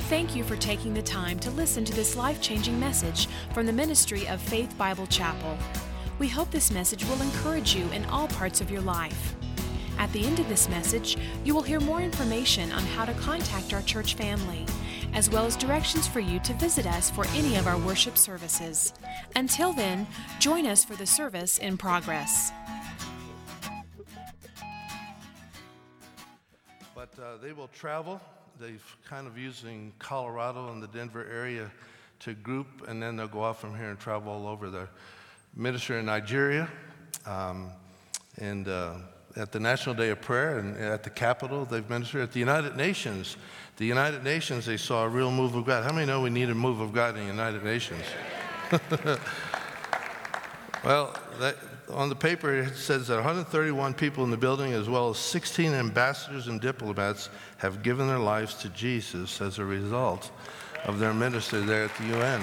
Thank you for taking the time to listen to this life-changing message from the ministry of Faith Bible Chapel. We hope this message will encourage you in all parts of your life. At the end of this message, you will hear more information on how to contact our church family, as well as directions for you to visit us for any of our worship services. Until then, join us for the service in progress. But they will travel. They've kind of using Colorado and the Denver area to group, and then they'll go off from here and travel all over. The minister in Nigeria, and at the National Day of Prayer, and at the Capitol, they've ministered. At the United Nations, they saw a real move of God. How many know we need a move of God in the United Nations? Well, on the paper it says that 131 people in the building, as well as 16 ambassadors and diplomats, have given their lives to Jesus as a result of their ministry there at the UN.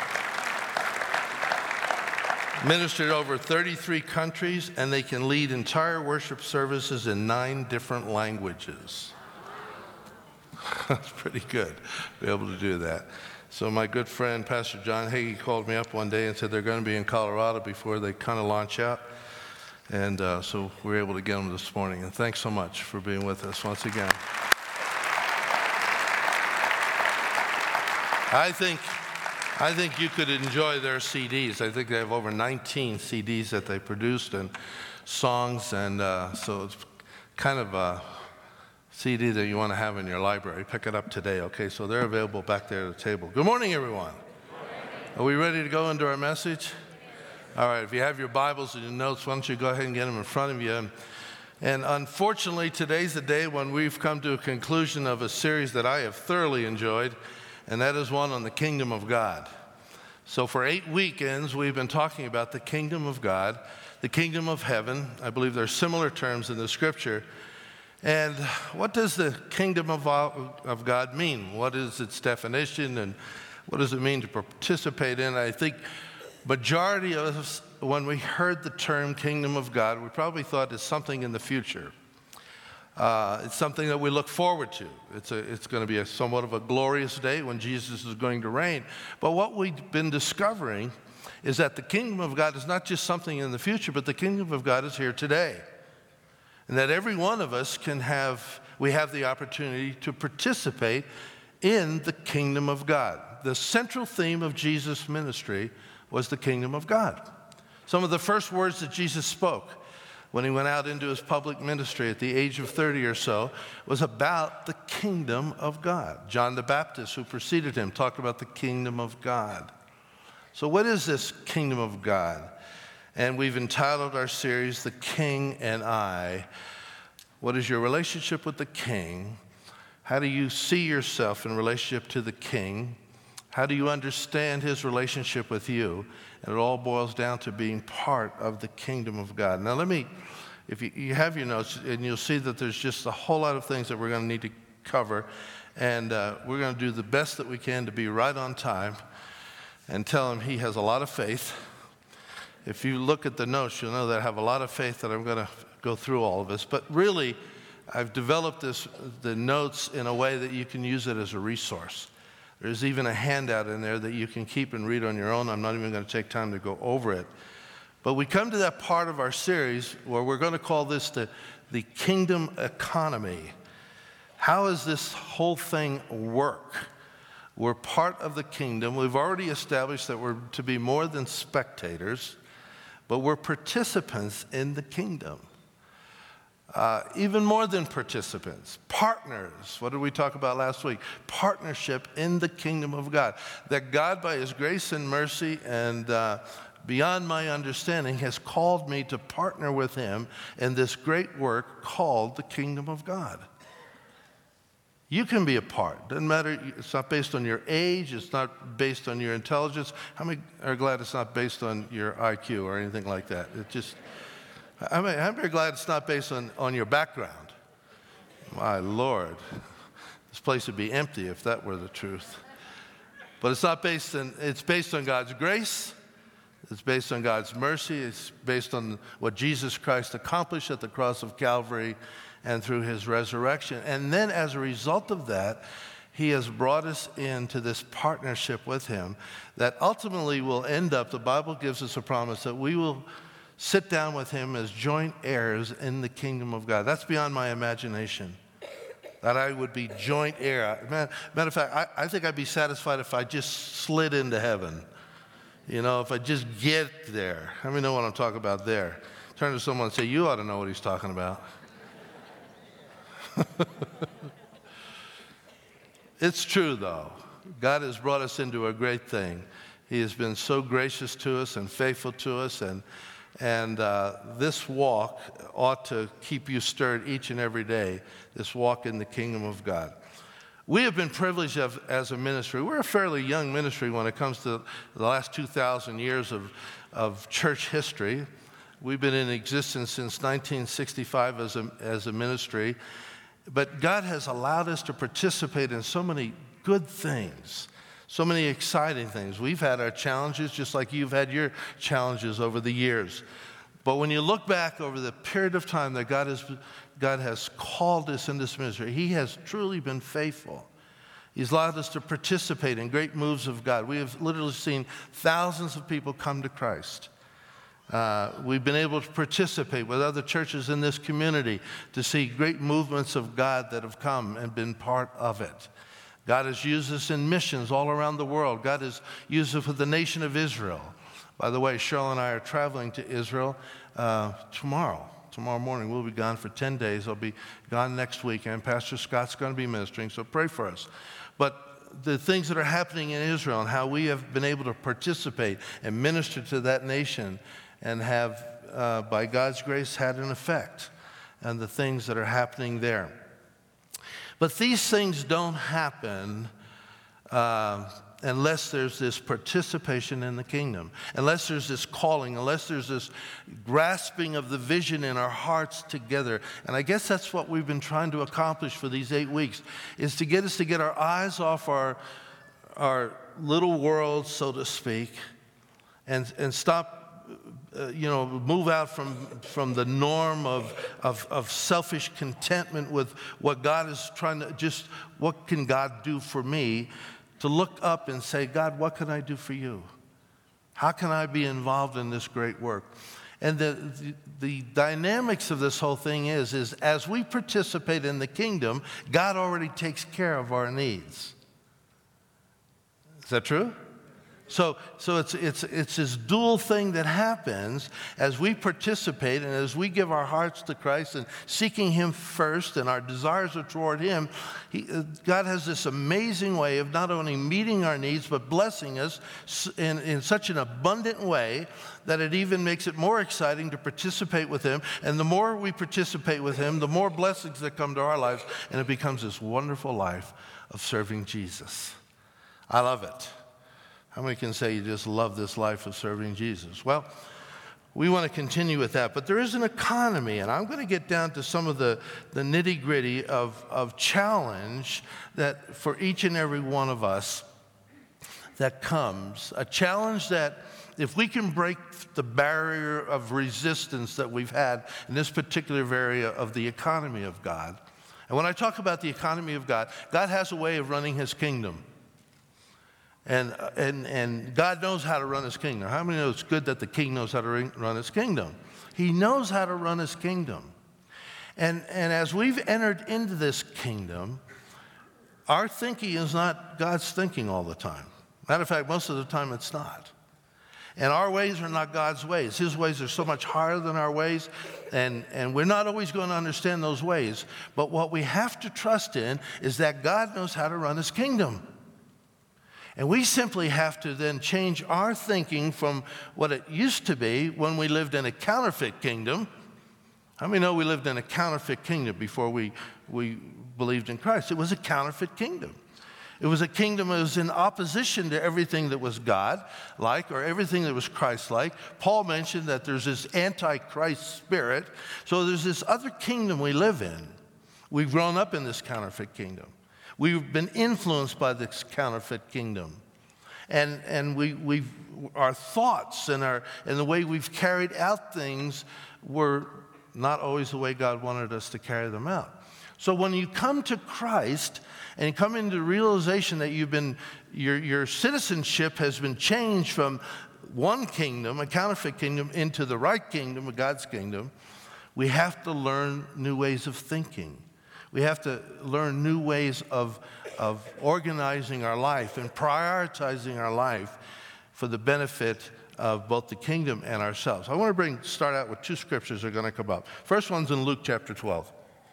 Ministered over 33 countries, and they can lead entire worship services in 9 different languages. That's pretty good to be able to do that. So my good friend, Pastor John Hagee, called me up one day and said they're going to be in Colorado before they kind of launch out. And so we were able to get them this morning. And thanks so much for being with us once again. I think you could enjoy their CDs. I think they have over 19 CDs that they produced and songs. And so it's kind of a CD that you want to have in your library. Pick it up today, okay? So they're available back there at the table. Good morning, everyone. Are we ready to go into our message? All right, if you have your Bibles and your notes, why don't you go ahead and get them in front of you. And unfortunately, today's the day when we've come to a conclusion of a series that I have thoroughly enjoyed, and that is one on the kingdom of God. So for 8 weekends, we've been talking about the kingdom of God, the kingdom of heaven. I believe there are similar terms in the scripture. And what does the kingdom of God mean? What is its definition, and what does it mean to participate in? I think majority of us, when we heard the term kingdom of God, we probably thought it's something in the future. It's something that we look forward to. It's going to be somewhat of a glorious day when Jesus is going to reign. But what we've been discovering is that the kingdom of God is not just something in the future, but the kingdom of God is here today. And that every one of us we have the opportunity to participate in the kingdom of God. The central theme of Jesus' ministry was the kingdom of God. Some of the first words that Jesus spoke when he went out into his public ministry at the age of 30 or so was about the kingdom of God. John the Baptist, who preceded him, talked about the kingdom of God. So what is this kingdom of God? And we've entitled our series, The King and I. What is your relationship with the King? How do you see yourself in relationship to the King? How do you understand his relationship with you? And it all boils down to being part of the kingdom of God. Now if you have your notes, and you'll see that there's just a whole lot of things that we're going to need to cover. And we're going to do the best that we can to be right on time and tell him he has a lot of faith. If you look at the notes, you'll know that I have a lot of faith that I'm going to go through all of this. But really, I've developed the notes in a way that you can use it as a resource. There's even a handout in there that you can keep and read on your own. I'm not even going to take time to go over it. But we come to that part of our series where we're going to call this the kingdom economy. How does this whole thing work? We're part of the kingdom. We've already established that we're to be more than spectators, but we're participants in the kingdom. Even more than participants, partners. What did we talk about last week? Partnership in the kingdom of God. That God, by his grace and mercy and beyond my understanding, has called me to partner with him in this great work called the kingdom of God. You can be a part. Doesn't matter. It's not based on your age. It's not based on your intelligence. How many are glad it's not based on your IQ or anything like that? I'm very glad it's not based on your background. My Lord, this place would be empty if that were the truth. But it's based on God's grace. It's based on God's mercy. It's based on what Jesus Christ accomplished at the cross of Calvary and through his resurrection. And then as a result of that, He has brought us into this partnership with him that ultimately will end up, the Bible gives us a promise that we will sit down with him as joint heirs in the kingdom of God. That's beyond my imagination, that I would be joint heir. Matter of fact, I think I'd be satisfied if I just slid into heaven. You know, if I just get there. How many know what I'm talking about there? Turn to someone and say, you ought to know what he's talking about. It's true, though. God has brought us into a great thing. He has been so gracious to us and faithful to us, and this walk ought to keep you stirred each and every day, this walk in the kingdom of God. We have been privileged as a ministry. We're a fairly young ministry when it comes to the last 2,000 years of church history. We've been in existence since 1965 as a ministry. But God has allowed us to participate in so many good things, so many exciting things. We've had our challenges just like you've had your challenges over the years. But when you look back over the period of time that God has called us in this ministry, he has truly been faithful. He's allowed us to participate in great moves of God. We have literally seen thousands of people come to Christ. We've been able to participate with other churches in this community to see great movements of God that have come and been part of it. God has used us in missions all around the world. God has used us for the nation of Israel. By the way, Cheryl and I are traveling to Israel tomorrow. Tomorrow morning, we'll be gone for 10 days. I'll be gone next week, and Pastor Scott's going to be ministering, so pray for us. But the things that are happening in Israel and how we have been able to participate and minister to that nation and have, by God's grace, had an effect on the things that are happening there. But these things don't happen unless there's this participation in the kingdom, unless there's this calling, unless there's this grasping of the vision in our hearts together. And I guess that's what we've been trying to accomplish for these 8 weeks, is to get us to get our eyes off our little world, so to speak, and stop move out from the norm of selfish contentment with what God is trying to, just what can God do for me, to look up and say, God, what can I do for you? How can I be involved in this great work? And the dynamics of this whole thing is as we participate in the kingdom, God already takes care of our needs. Is that true? So it's this dual thing that happens as we participate and as we give our hearts to Christ and seeking him first, and our desires are toward him. God has this amazing way of not only meeting our needs but blessing us in such an abundant way that it even makes it more exciting to participate with him. And the more we participate with him, the more blessings that come to our lives, and it becomes this wonderful life of serving Jesus. I love it. How many can say you just love this life of serving Jesus? Well, we want to continue with that. But there is an economy, and I'm going to get down to some of the nitty-gritty of challenge that for each and every one of us that comes. A challenge that if we can break the barrier of resistance that we've had in this particular area of the economy of God. And when I talk about the economy of God, God has a way of running his kingdom. And God knows how to run his kingdom. How many know it's good that the king knows how to run his kingdom? He knows how to run his kingdom. And as we've entered into this kingdom, our thinking is not God's thinking all the time. Matter of fact, most of the time it's not. And our ways are not God's ways. His ways are so much higher than our ways, and we're not always going to understand those ways. But what we have to trust in is that God knows how to run his kingdom. And we simply have to then change our thinking from what it used to be when we lived in a counterfeit kingdom. How many know we lived in a counterfeit kingdom before we believed in Christ? It was a counterfeit kingdom. It was a kingdom that was in opposition to everything that was God-like or everything that was Christ-like. Paul mentioned that there's this antichrist spirit. So there's this other kingdom we live in. We've grown up in this counterfeit kingdom. We've been influenced by this counterfeit kingdom. And our thoughts and the way we've carried out things were not always the way God wanted us to carry them out. So when you come to Christ and come into the realization that your citizenship has been changed from one kingdom, a counterfeit kingdom, into the right kingdom, of God's kingdom, we have to learn new ways of thinking. We have to learn new ways of organizing our life and prioritizing our life for the benefit of both the kingdom and ourselves. I want to start out with two scriptures that are going to come up. First one's in Luke chapter 12.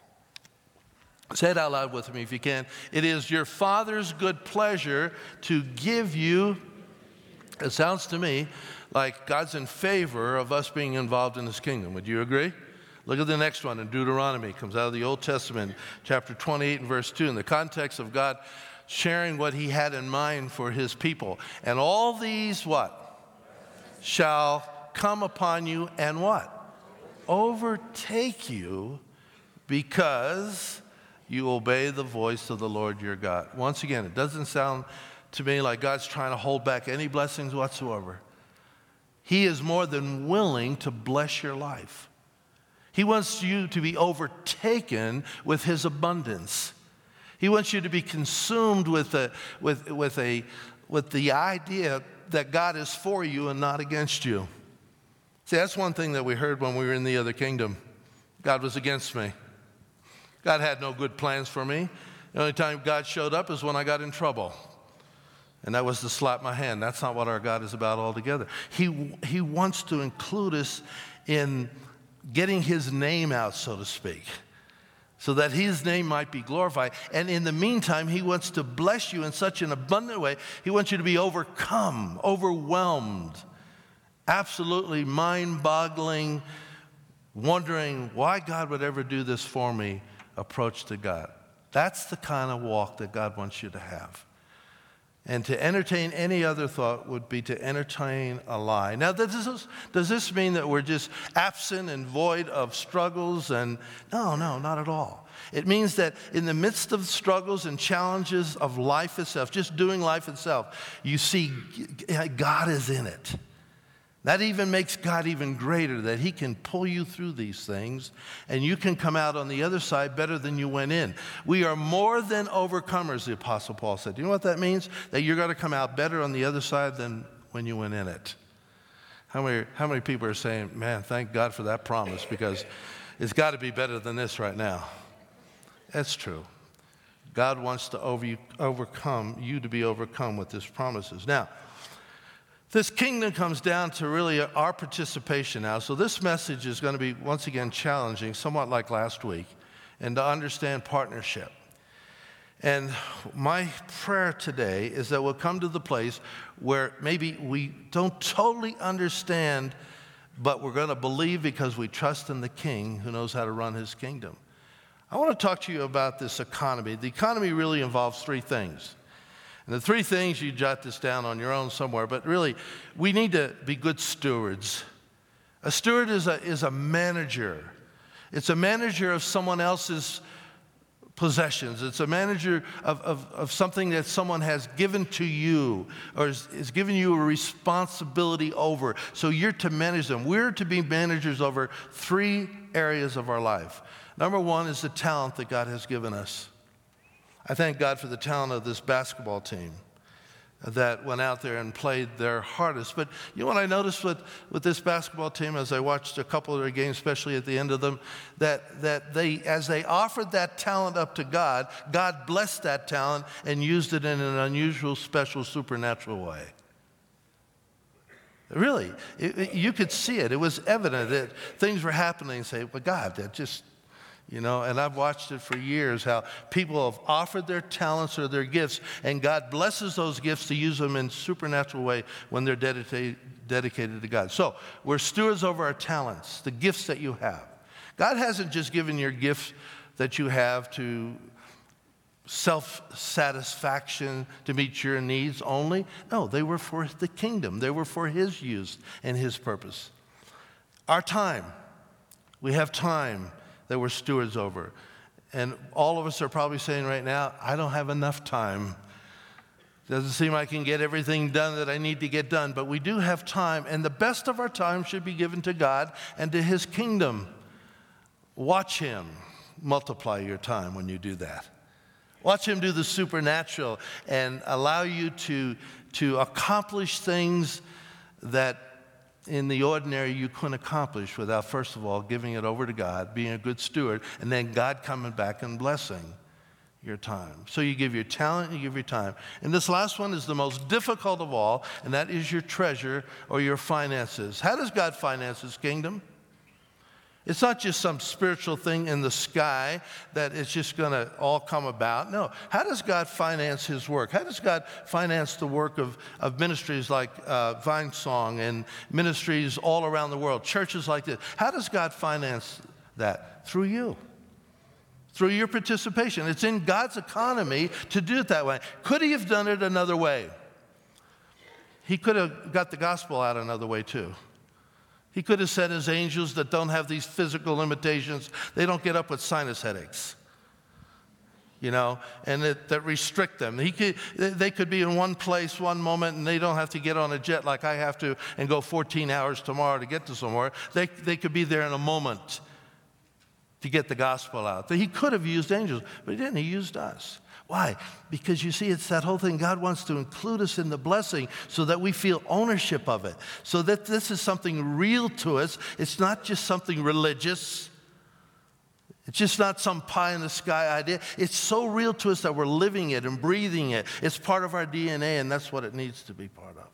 Say it out loud with me if you can. It is your Father's good pleasure to give you, it sounds to me like God's in favor of us being involved in His kingdom. Would you agree? Look at the next one in Deuteronomy. It comes out of the Old Testament, chapter 28 and verse 2, in the context of God sharing what He had in mind for His people. And all these what? Shall come upon you and what? Overtake you, because you obey the voice of the Lord your God. Once again, it doesn't sound to me like God's trying to hold back any blessings whatsoever. He is more than willing to bless your life. He wants you to be overtaken with His abundance. He wants you to be consumed with the idea that God is for you and not against you. See, that's one thing that we heard when we were in the other kingdom. God was against me. God had no good plans for me. The only time God showed up is when I got in trouble. And that was to slap my hand. That's not what our God is about altogether. He wants to include us in getting His name out, so to speak, so that His name might be glorified. And in the meantime, He wants to bless you in such an abundant way. He wants you to be overcome, overwhelmed, absolutely mind-boggling, wondering why God would ever do this for me approach to God. That's the kind of walk that God wants you to have. And to entertain any other thought would be to entertain a lie. Now, does this mean that we're just absent and void of struggles? And no, not at all. It means that in the midst of struggles and challenges of life itself, just doing life itself, you see God is in it. That even makes God even greater, that He can pull you through these things and you can come out on the other side better than you went in. We are more than overcomers, the Apostle Paul said. Do you know what that means? That you're going to come out better on the other side than when you went in it. How many people are saying, man, thank God for that promise, because it's got to be better than this right now. That's true. God wants to overcome you to be overcome with His promises. Now, this kingdom comes down to really our participation now. So this message is going to be, once again, challenging, somewhat like last week, and to understand partnership. And my prayer today is that we'll come to the place where maybe we don't totally understand, but we're going to believe because we trust in the King who knows how to run His kingdom. I want to talk to you about this economy. The economy really involves three things. And the three things, you jot this down on your own somewhere, but really, we need to be good stewards. A steward is a manager. It's a manager of someone else's possessions. It's a manager of something that someone has given to you or is giving you a responsibility over. So you're to manage them. We're to be managers over three areas of our life. Number one is the talent that God has given us. I thank God for the talent of this basketball team that went out there and played their hardest. But you know what I noticed with this basketball team as I watched a couple of their games, especially at the end of them, that they, as they offered that talent up to God, God blessed that talent and used it in an unusual, special, supernatural way. Really, you could see it. It was evident that things were happening and say, well, God, that just... and I've watched it for years, how people have offered their talents or their gifts, and God blesses those gifts to use them in a supernatural way when they're dedicated to God. So we're stewards over our talents, the gifts that you have. God hasn't just given your gifts that you have to self-satisfaction, to meet your needs only. No, they were for the kingdom. They were for His use and His purpose. Our time. We have time that we're stewards over. And all of us are probably saying right now, I don't have enough time. Doesn't seem I can get everything done that I need to get done, but we do have time, and the best of our time should be given to God and to His kingdom. Watch Him. multiply your time when you do that. Watch him do the supernatural and allow you to accomplish things that in the ordinary you couldn't accomplish without, first of all, giving it over to God, being a good steward, and then God coming back and blessing your time. So you give your talent, you give your time. And this last one is the most difficult of all, and that is your treasure or your finances. How does God finance his kingdom? It's not just some spiritual thing in the sky that it's just going to all come about. No. How does God finance his work? How does God finance the work of ministries like Vinesong and ministries all around the world, churches like this? How does God finance that? Through you. Through your participation. It's in God's economy to do it that way. Could he have done it another way? He could have got the gospel out another way too. He could have sent his angels that don't have these physical limitations. They don't get up with sinus headaches, and that restrict them. They could be in one place one moment, and they don't have to get on a jet like I have to and go 14 hours tomorrow to get to somewhere. They could be there in a moment to get the gospel out. He could have used angels, but he didn't. He used us. Why? Because you see, it's that whole thing. God wants to include us in the blessing so that we feel ownership of it, so that this is something real to us. It's not just something religious. It's just not some pie in the sky idea. It's so real to us that we're living it and breathing it. It's part of our DNA, and that's what it needs to be part of.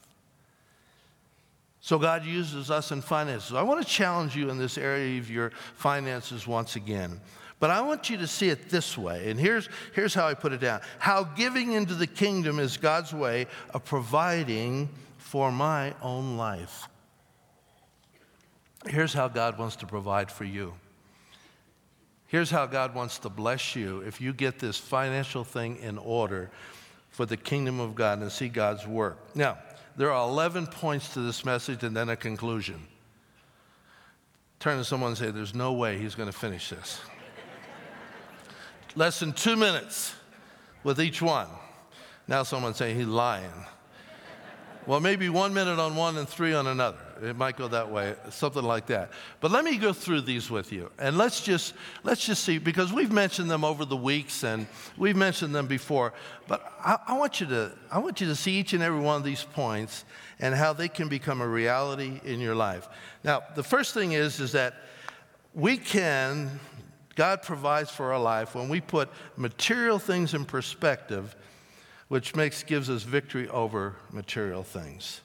So God uses us in finances. I want to challenge you in this area of your finances once again. But I want you to see it this way, and here's how I put it down. How giving into the kingdom is God's way of providing for my own life. Here's how God wants to provide for you. Here's how God wants to bless you if you get this financial thing in order for the kingdom of God and see God's work. Now, there are 11 points to this message and then a conclusion. Turn to someone and say, there's no way he's going to finish this. Less than 2 minutes with each one. Now someone's saying he's lying. Well, maybe 1 minute on one and 3 on another. It might go that way, something like that. But let me go through these with you. And let's just see, because we've mentioned them over the weeks and we've mentioned them before. But I want you to see each and every one of these points and how they can become a reality in your life. Now, the first thing is that God provides for our life when we put material things in perspective, which gives us victory over material things.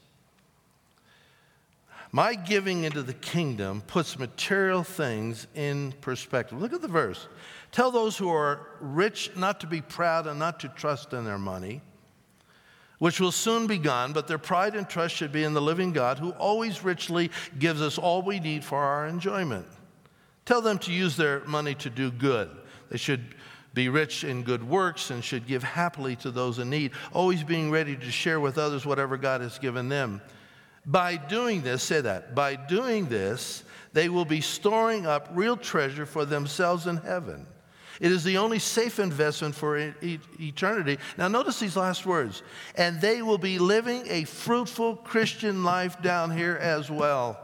My giving into the kingdom puts material things in perspective. Look at the verse. Tell those who are rich not to be proud and not to trust in their money, which will soon be gone, but their pride and trust should be in the living God, who always richly gives us all we need for our enjoyment. Tell them to use their money to do good. They should be rich in good works and should give happily to those in need, always being ready to share with others whatever God has given them. By doing this, say that, by doing this, they will be storing up real treasure for themselves in heaven. It is the only safe investment for eternity. Now notice these last words. And they will be living a fruitful Christian life down here as well.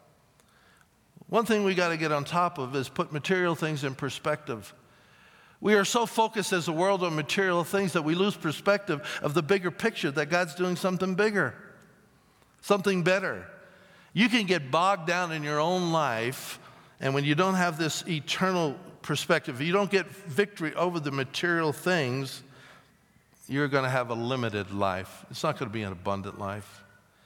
One thing we got to get on top of is put material things in perspective. We are so focused as a world on material things that we lose perspective of the bigger picture, that God's doing something bigger, something better. You can get bogged down in your own life, and when you don't have this eternal perspective, you don't get victory over the material things, you're going to have a limited life. It's not going to be an abundant life.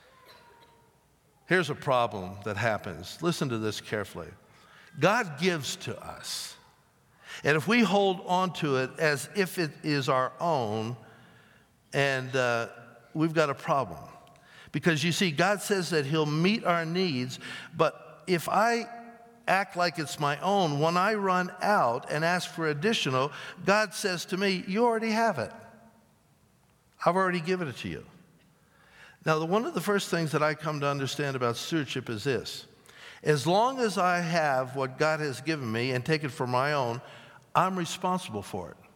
Here's a problem that happens. Listen to this carefully. God gives to us. And if we hold on to it as if it is our own, and we've got a problem. Because you see, God says that he'll meet our needs, but if I act like it's my own, when I run out and ask for additional, God says to me, you already have it. I've already given it to you. Now, one of the first things that I come to understand about stewardship is this. As long as I have what God has given me and take it for my own, I'm responsible for it.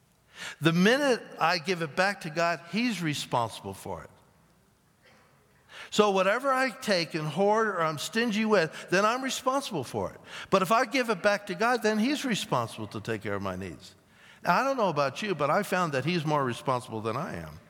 The minute I give it back to God, he's responsible for it. So whatever I take and hoard or I'm stingy with, then I'm responsible for it. But if I give it back to God, then He's responsible to take care of my needs. Now, I don't know about you, but I found that He's more responsible than I am.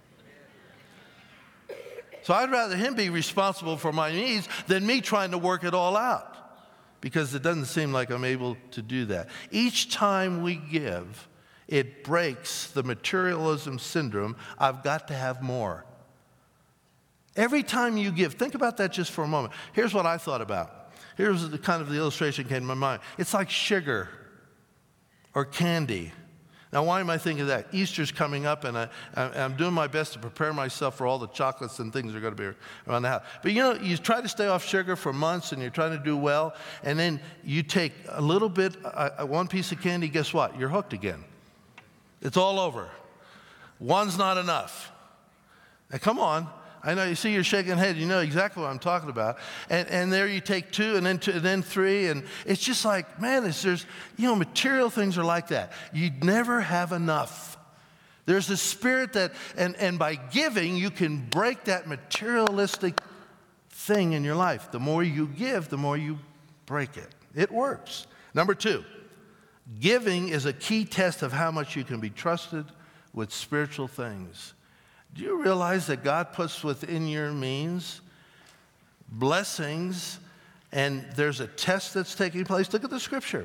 So I'd rather Him be responsible for my needs than me trying to work it all out, because it doesn't seem like I'm able to do that. Each time we give, it breaks the materialism syndrome. I've got to have more. Every time you give, think about that just for a moment. Here's what I thought about. Here's the kind of the illustration came to my mind. It's like sugar or candy. Now, why am I thinking of that? Easter's coming up, and I'm doing my best to prepare myself for all the chocolates and things that are going to be around the house. But you try to stay off sugar for months, and you're trying to do well, and then you take a little bit, one piece of candy, guess what? You're hooked again. It's all over. One's not enough. Now, come on. I know, you see you're shaking your head. You know exactly what I'm talking about. And there you take two, and then three. And it's just like, man, there's material things are like that. You never have enough. There's a spirit that, and by giving, you can break that materialistic thing in your life. The more you give, the more you break it. It works. Number 2, giving is a key test of how much you can be trusted with spiritual things. Do you realize that God puts within your means blessings, and there's a test that's taking place? Look at the scripture. It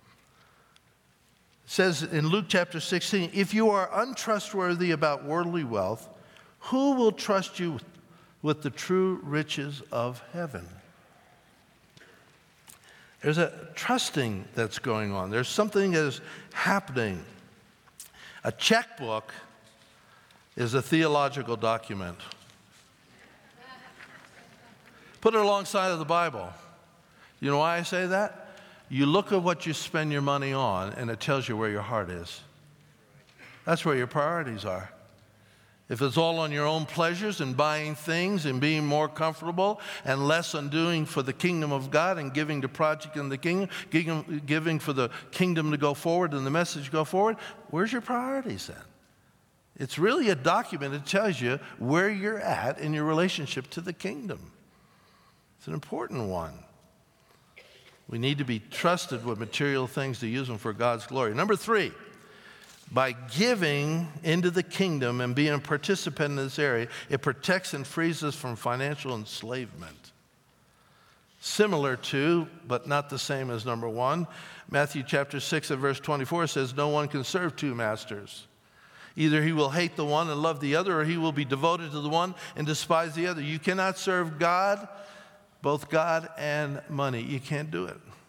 says in Luke chapter 16, if you are untrustworthy about worldly wealth, who will trust you with the true riches of heaven? There's a trusting that's going on. There's something that is happening. A checkbook is a theological document. Put it alongside of the Bible. You know why I say that? You look at what you spend your money on, and it tells you where your heart is. That's where your priorities are. If it's all on your own pleasures and buying things and being more comfortable and less on doing for the kingdom of God and giving to project in the kingdom, giving for the kingdom to go forward and the message to go forward, where's your priorities then? It's really a document that tells you where you're at in your relationship to the kingdom. It's an important one. We need to be trusted with material things to use them for God's glory. Number 3, by giving into the kingdom and being a participant in this area, it protects and frees us from financial enslavement. Similar to, but not the same as number 1, Matthew chapter 6 and verse 24 says, no one can serve 2 masters. Either he will hate the one and love the other, or he will be devoted to the one and despise the other. You cannot serve God, both God and money. You can't do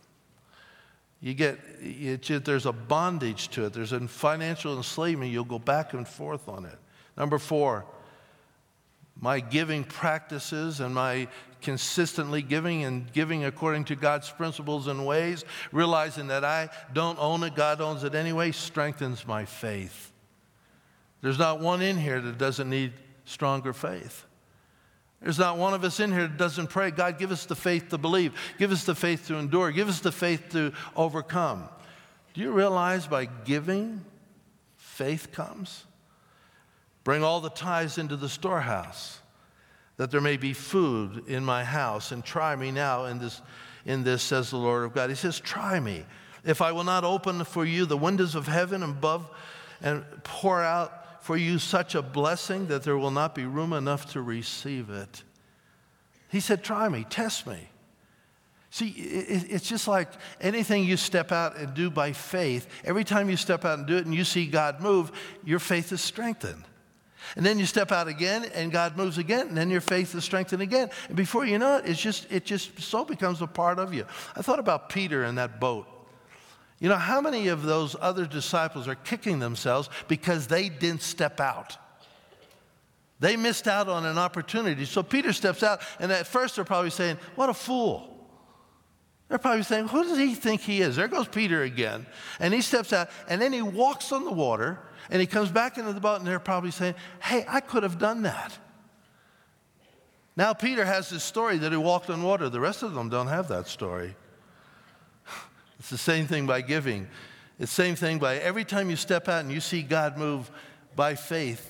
it. There's a bondage to it. There's a financial enslavement. You'll go back and forth on it. Number 4, my giving practices and my consistently giving and giving according to God's principles and ways, realizing that I don't own it, God owns it anyway, strengthens my faith. There's not one in here that doesn't need stronger faith. There's not one of us in here that doesn't pray, God, give us the faith to believe. Give us the faith to endure. Give us the faith to overcome. Do you realize by giving, faith comes? Bring all the tithes into the storehouse, that there may be food in my house. And try me now in this, says the Lord of God. He says, try me. If I will not open for you the windows of heaven above and pour out for you such a blessing that there will not be room enough to receive it. He said, try me, test me. See, it's just like anything you step out and do by faith. Every time you step out and do it and you see God move, your faith is strengthened. And then you step out again and God moves again, and then your faith is strengthened again. And before you know it, it just so becomes a part of you. I thought about Peter in that boat. You know, how many of those other disciples are kicking themselves because they didn't step out? They missed out on an opportunity. So Peter steps out, and at first they're probably saying, what a fool. They're probably saying, who does he think he is? There goes Peter again. And he steps out, and then he walks on the water, and he comes back into the boat, and they're probably saying, hey, I could have done that. Now Peter has this story that he walked on water. The rest of them don't have that story. It's the same thing by giving. It's the same thing by every time you step out and you see God move by faith,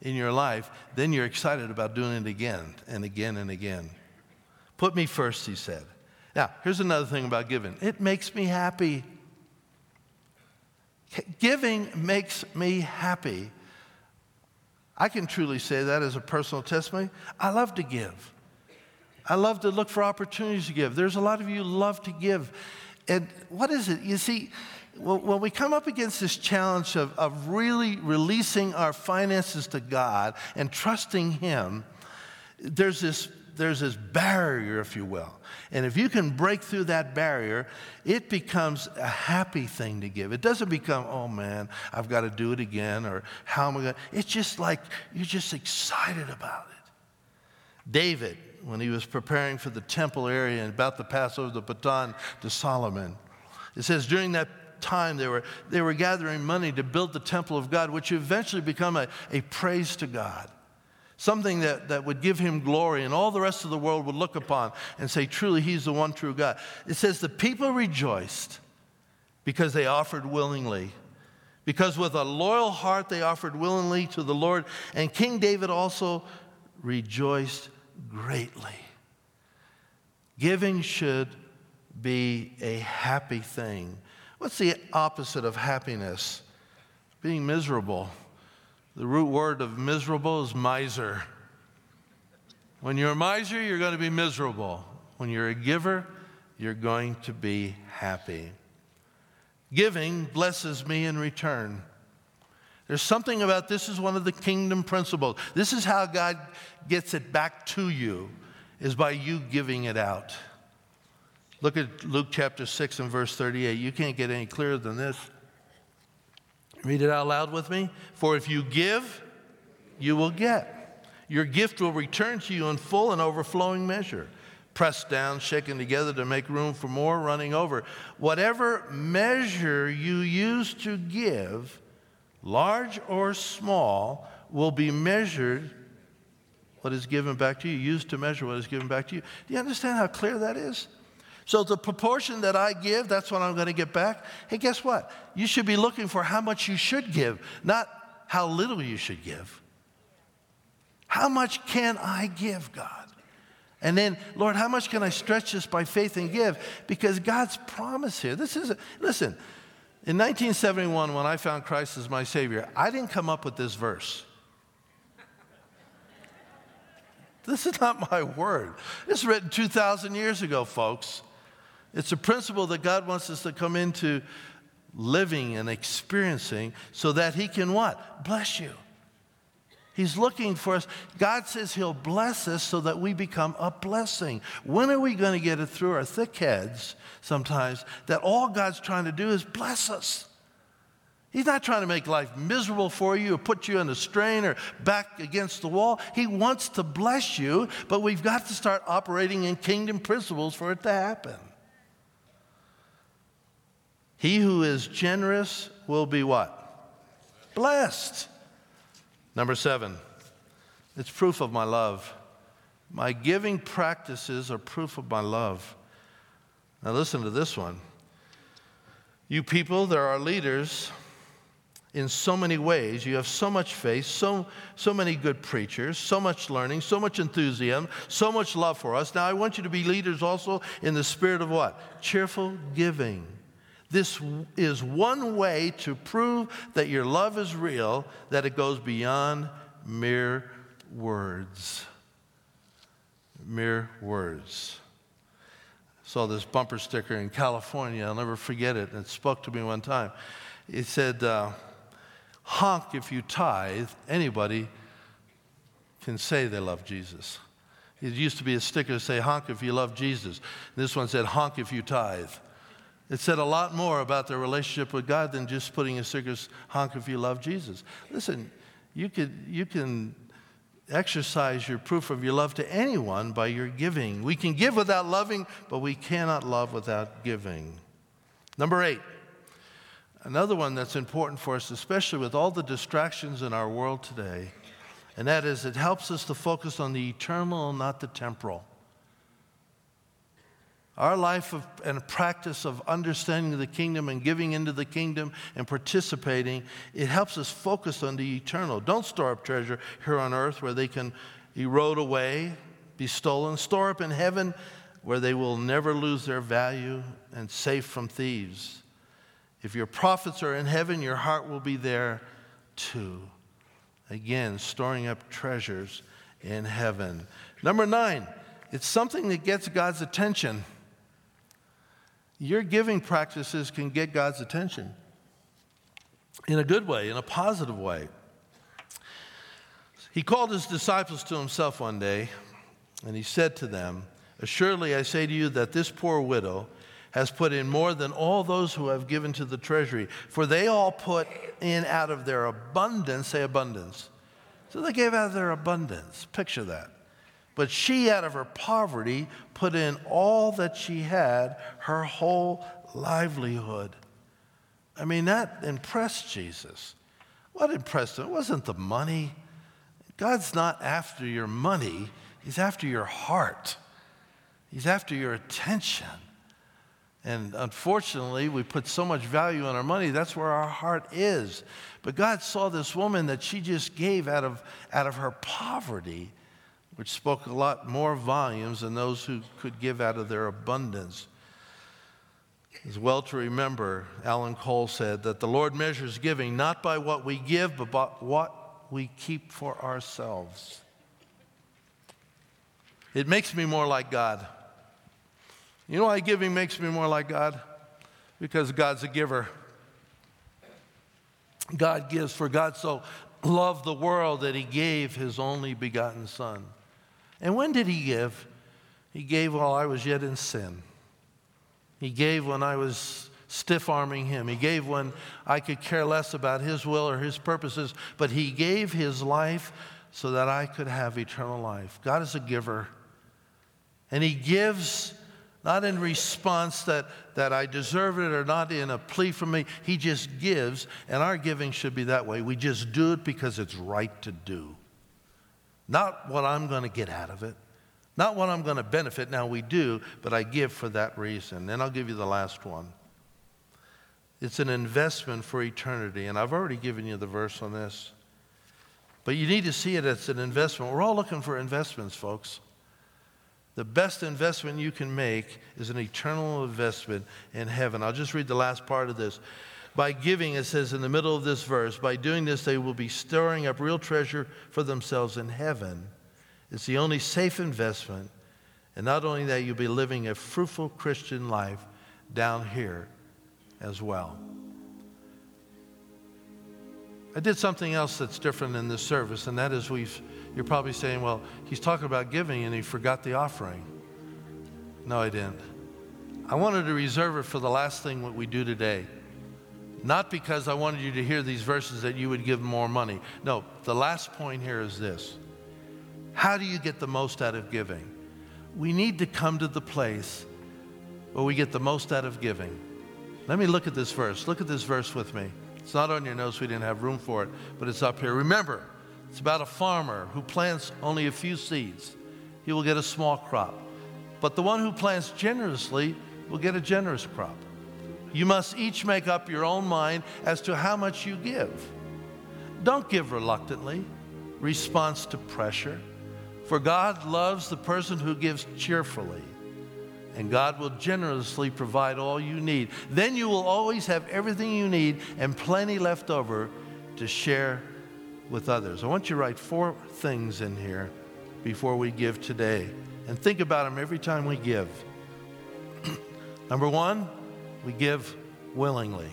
in your life, then you're excited about doing it again and again and again. Put me first, he said. Now, here's another thing about giving. It makes me happy. Giving makes me happy. I can truly say that as a personal testimony. I love to give. I love to look for opportunities to give. There's a lot of you who love to give. And what is it? You see, when we come up against this challenge of really releasing our finances to God and trusting Him, there's this barrier, if you will. And if you can break through that barrier, it becomes a happy thing to give. It doesn't become, oh man, I've got to do it again, or how am I going to? It's just like you're just excited about it. David, when he was preparing for the temple area and about to pass over the baton to Solomon, it says during that time they were gathering money to build the temple of God, which would eventually become a praise to God. Something that would give him glory, and all the rest of the world would look upon and say, truly, he's the one true God. It says the people rejoiced because they offered willingly. Because with a loyal heart they offered willingly to the Lord. And King David also rejoiced greatly. Giving should be a happy thing. What's the opposite of happiness? Being miserable. The root word of miserable is miser. When you're a miser, you're going to be miserable. When you're a giver, you're going to be happy. Giving blesses me in return. There's something about this is one of the kingdom principles. This is how God gets it back to you, is by you giving it out. Look at Luke chapter 6 and verse 38. You can't get any clearer than this. Read it out loud with me. For if you give, you will get. Your gift will return to you in full and overflowing measure. Pressed down, shaken together to make room for more, running over. Whatever measure you use to give, large or small, will be measured what is given back to you. Used to measure what is given back to you. Do you understand how clear that is? So the proportion that I give, that's what I'm going to get back. Hey, guess what? You should be looking for how much you should give, not how little you should give. How much can I give, God? And then, Lord, how much can I stretch this by faith and give? Because God's promise here, listen, in 1971, when I found Christ as my Savior, I didn't come up with this verse. This is not my word. This was written 2,000 years ago, folks. It's a principle that God wants us to come into living and experiencing so that He can what? Bless you. He's looking for us. God says He'll bless us so that we become a blessing. When are we going to get it through our thick heads sometimes that all God's trying to do is bless us? He's not trying to make life miserable for you or put you in a strain or back against the wall. He wants to bless you, but we've got to start operating in kingdom principles for it to happen. He who is generous will be what? Blessed. Number 7, it's proof of my love. My giving practices are proof of my love. Now listen to this one. You people, there are leaders in so many ways. You have so much faith, so many good preachers, so much learning, so much enthusiasm, so much love for us. Now I want you to be leaders also in the spirit of what? Cheerful giving. This is one way to prove that your love is real, that it goes beyond mere words. Mere words. I saw this bumper sticker in California. I'll never forget it. It spoke to me one time. It said, honk if you tithe. Anybody can say they love Jesus. It used to be a sticker to say, honk if you love Jesus. This one said, honk if you tithe. It said a lot more about their relationship with God than just putting a sticker, honk if you love Jesus. Listen, you can exercise your proof of your love to anyone by your giving. We can give without loving, but we cannot love without giving. Number 8, another one that's important for us, especially with all the distractions in our world today, and that is it helps us to focus on the eternal and not the temporal. Our life and practice of understanding the kingdom and giving into the kingdom and participating, it helps us focus on the eternal. Don't store up treasure here on earth where they can erode away, be stolen. Store up in heaven where they will never lose their value and safe from thieves. If your profits are in heaven, your heart will be there too. Again, storing up treasures in heaven. Number 9, it's something that gets God's attention. Your giving practices can get God's attention in a good way, in a positive way. He called his disciples to himself one day, and he said to them, "Assuredly I say to you that this poor widow has put in more than all those who have given to the treasury, for they all put in out of their abundance," say abundance. So they gave out of their abundance. Picture that. "But she, out of her poverty, put in all that she had, her whole livelihood." I mean, that impressed Jesus. What impressed him? It wasn't the money. God's not after your money. He's after your heart. He's after your attention. And unfortunately, we put so much value on our money, that's where our heart is. But God saw this woman that she just gave out of her poverty, which spoke a lot more volumes than those who could give out of their abundance. It's well to remember, Alan Cole said, that the Lord measures giving not by what we give, but by what we keep for ourselves. It makes me more like God. You know why giving makes me more like God? Because God's a giver. God gives, for God so loved the world that he gave his only begotten Son. And when did he give? He gave while I was yet in sin. He gave when I was stiff-arming him. He gave when I could care less about his will or his purposes, but he gave his life so that I could have eternal life. God is a giver. And he gives not in response that I deserve it or not in a plea from me. He just gives, and our giving should be that way. We just do it because it's right to do. Not what I'm going to get out of it. Not what I'm going to benefit. Now we do, but I give for that reason. And I'll give you the last one. It's an investment for eternity. And I've already given you the verse on this. But you need to see it as an investment. We're all looking for investments, folks. The best investment you can make is an eternal investment in heaven. I'll just read the last part of this. By giving, it says in the middle of this verse, by doing this, they will be storing up real treasure for themselves in heaven. It's the only safe investment. And not only that, you'll be living a fruitful Christian life down here as well. I did something else that's different in this service, and that is you're probably saying, well, he's talking about giving and he forgot the offering. No, I didn't. I wanted to reserve it for the last thing what we do today. Not because I wanted you to hear these verses that you would give more money. No, the last point here is this. How do you get the most out of giving? We need to come to the place where we get the most out of giving. Let me look at this verse. Look at this verse with me. It's not on your notes. We didn't have room for it, but it's up here. Remember, it's about a farmer who plants only a few seeds. He will get a small crop. But the one who plants generously will get a generous crop. You must each make up your own mind as to how much you give. Don't give reluctantly, response to pressure. For God loves the person who gives cheerfully. And God will generously provide all you need. Then you will always have everything you need and plenty left over to share with others. I want you to write 4 things in here before we give today. And think about them every time we give. Number 1, we give willingly.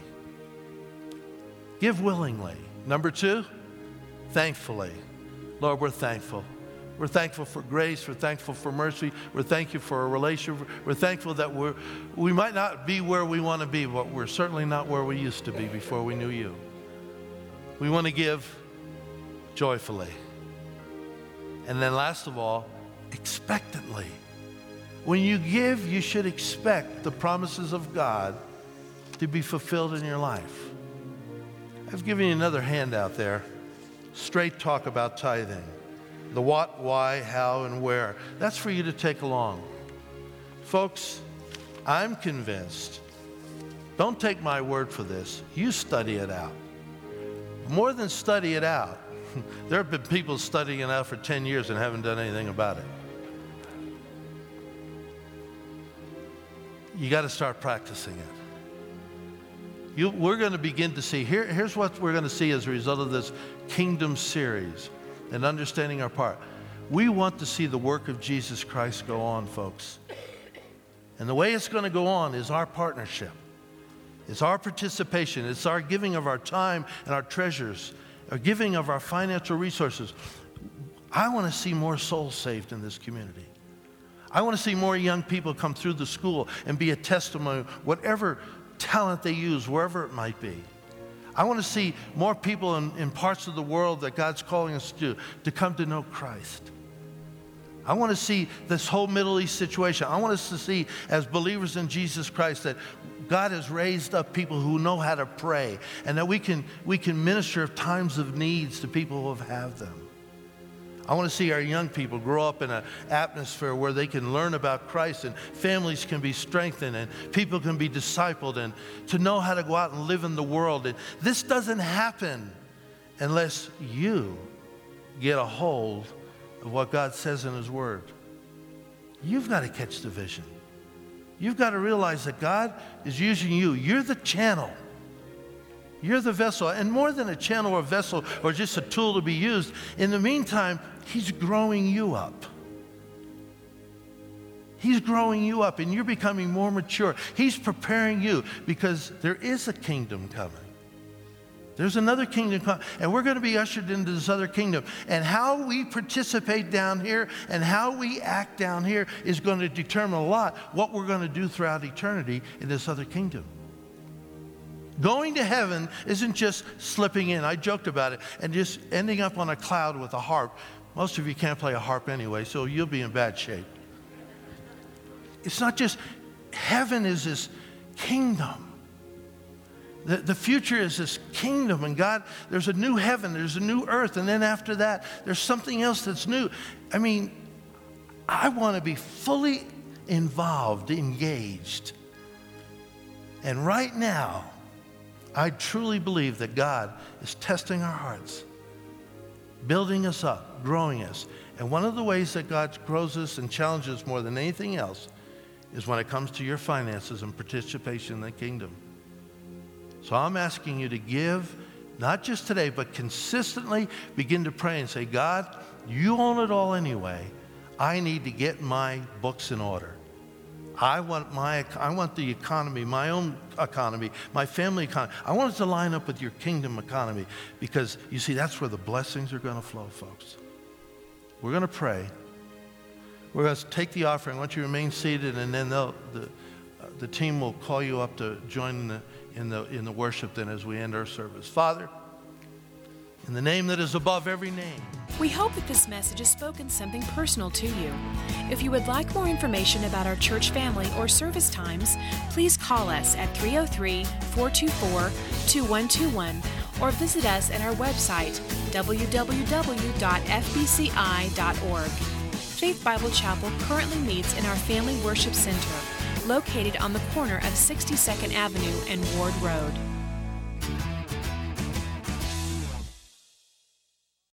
Give willingly. Number 2, thankfully. Lord, we're thankful. We're thankful for grace. We're thankful for mercy. We're thankful for a relationship. We're thankful that we might not be where we want to be, but we're certainly not where we used to be before we knew you. We want to give joyfully. And then last of all, expectantly. When you give, you should expect the promises of God to be fulfilled in your life. I've given you another handout there. Straight talk about tithing. The what, why, how, and where. That's for you to take along. Folks, I'm convinced, don't take my word for this, you study it out. More than study it out, there have been people studying it out for 10 years and haven't done anything about it. You got to start practicing it. We're going to begin to see, here's what we're going to see as a result of this Kingdom series and understanding our part. We want to see the work of Jesus Christ go on, folks. And the way it's going to go on is our partnership. It's our participation. It's our giving of our time and our treasures, our giving of our financial resources. I want to see more souls saved in this community. I want to see more young people come through the school and be a testimony, whatever talent they use, wherever it might be. I want to see more people in parts of the world that God's calling us to come to know Christ. I want to see this whole Middle East situation. I want us to see, as believers in Jesus Christ, that God has raised up people who know how to pray, and that we can minister of times of needs to people who have them. I want to see our young people grow up in an atmosphere where they can learn about Christ, and families can be strengthened, and people can be discipled, and to know how to go out and live in the world. And this doesn't happen unless you get a hold of what God says in His Word. You've got to catch the vision. You've got to realize that God is using you. You're the channel. You're the vessel. And more than a channel or a vessel or just a tool to be used, in the meantime, He's growing you up. He's growing you up, and you're becoming more mature. He's preparing you because there is a kingdom coming. There's another kingdom coming, and we're going to be ushered into this other kingdom. And how we participate down here and how we act down here is going to determine a lot what we're going to do throughout eternity in this other kingdom. Going to heaven isn't just slipping in. I joked about it, and just ending up on a cloud with a harp. Most of you can't play a harp anyway, so you'll be in bad shape. It's not just, heaven is this kingdom. The future is this kingdom, and God, there's a new heaven, there's a new earth, and then after that, there's something else that's new. I mean, I want to be fully involved, engaged. And right now, I truly believe that God is testing our hearts, building us up, growing us. And one of the ways that God grows us and challenges us more than anything else is when it comes to your finances and participation in the kingdom. So I'm asking you to give, not just today, but consistently begin to pray and say, God, you own it all anyway. I need to get my books in order. I want the economy, my own economy, my family economy. I want it to line up with your kingdom economy, because you see, that's where the blessings are going to flow, folks. We're going to pray. We're going to take the offering. I want you to remain seated, and then the team will call you up to join in the worship then as we end our service. Father, in the name that is above every name. We hope that this message has spoken something personal to you. If you would like more information about our church family or service times, please call us at 303-424-2121 or visit us at our website, www.fbci.org. Faith Bible Chapel currently meets in our Family Worship Center, located on the corner of 62nd Avenue and Ward Road.